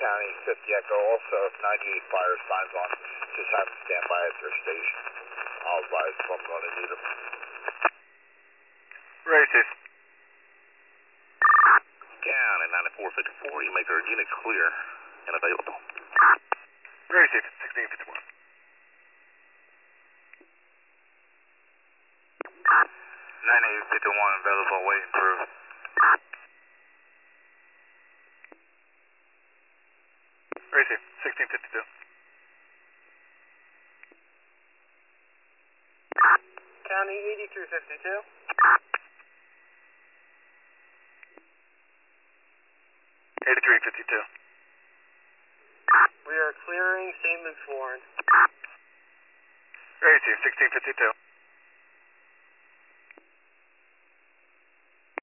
County 50 Echo. Also, if 98 fire signs on, just have them stand by at their station. I'll advise if I'm going to need them. Racist. County 9454, you make our unit clear and available. Racist, 1651. 9851, available, waiting through. Racist, 1652. County 8352. 8352. We are clearing St. Luke's Warren. Racist, 1652.